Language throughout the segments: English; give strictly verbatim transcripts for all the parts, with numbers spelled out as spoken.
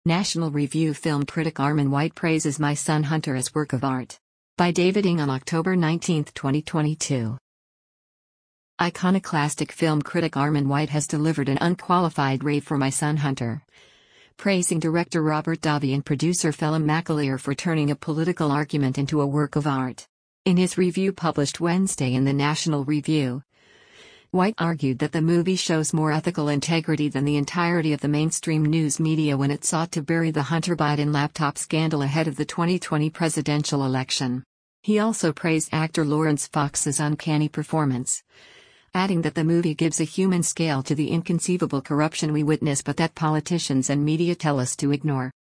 National Review film critic Armond White praises My Son Hunter as work of art. By David Ng on October nineteenth, twenty twenty-two. Iconoclastic film critic Armond White has delivered an unqualified rave for My Son Hunter, praising director Robert Davi and producer Phelim McAleer for turning a political argument into a work of art. In his review published Wednesday in the National Review, White argued that the movie shows more ethical integrity than the entirety of the mainstream news media when it sought to bury the Hunter Biden laptop scandal ahead of the twenty twenty presidential election. He also praised actor Laurence Fox's uncanny performance, adding that the movie gives a human scale to the inconceivable corruption we witness but that politicians and media tell us to ignore.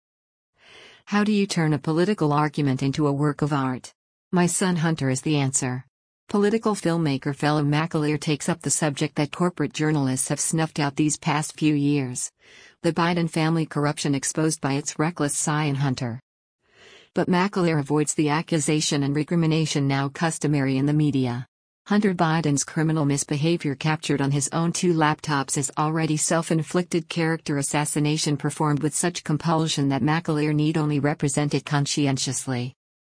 How do you turn a political argument into a work of art? My Son Hunter is the answer. Political filmmaker Phelim McAleer takes up the subject that corporate journalists have snuffed out these past few years: the Biden family corruption exposed by its reckless scion Hunter. But McAleer avoids the accusation and recrimination now customary in the media. Hunter Biden's criminal misbehavior captured on his own two laptops is already self-inflicted character assassination performed with such compulsion that McAleer need only represent it conscientiously.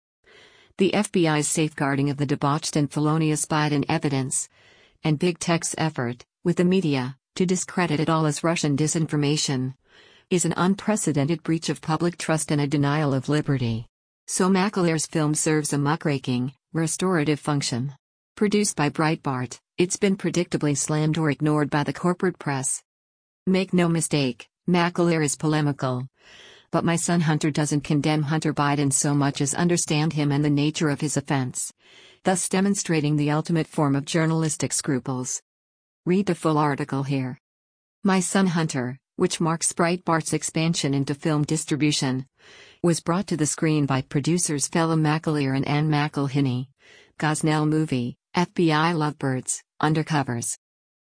The F B I's safeguarding of the debauched and felonious Biden evidence, and big tech's effort, with the media, to discredit it all as Russian disinformation, is an unprecedented breach of public trust and a denial of liberty. So McAleer's film serves a muckraking, restorative function. Produced by Breitbart, it's been predictably slammed or ignored by the corporate press. Make no mistake, McAleer is polemical. But My Son Hunter doesn't condemn Hunter Biden so much as understand him and the nature of his offense, thus demonstrating the ultimate form of journalistic scruples. Read the full article here. My Son Hunter, which marks Breitbart's expansion into film distribution, was brought to the screen by producers Phelim McAleer and Anne McElhinney. Gosnell Movie, F B I Lovebirds, Undercovers.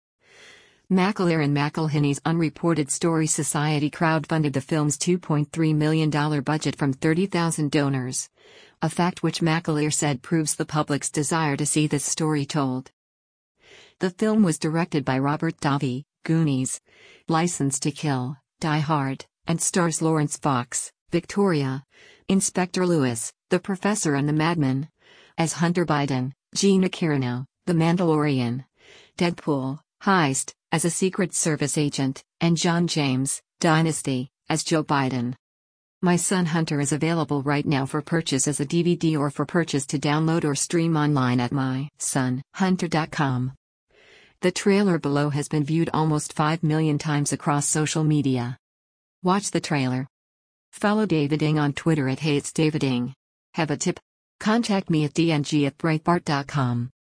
McAleer and McElhinney's Unreported Story Society crowdfunded the film's two point three million dollars budget from thirty thousand donors, a fact which McAleer said proves the public's desire to see this story told. The film was directed by Robert Davi, Goonies, License to Kill, Die Hard, and stars Laurence Fox, Victoria, Inspector Lewis, The Professor and the Madman, as Hunter Biden, Gina Carano, The Mandalorian, Deadpool, Heist, as a Secret Service agent, and John James, Dynasty, as Joe Biden. My Son Hunter is available right now for purchase as a D V D or for purchase to download or stream online at my son hunter dot com. The trailer below has been viewed almost five million times across social media. Watch the trailer. Follow David Ng on Twitter at Hey It's David Ng. Have a tip? Contact me at d n g at breitbart dot com.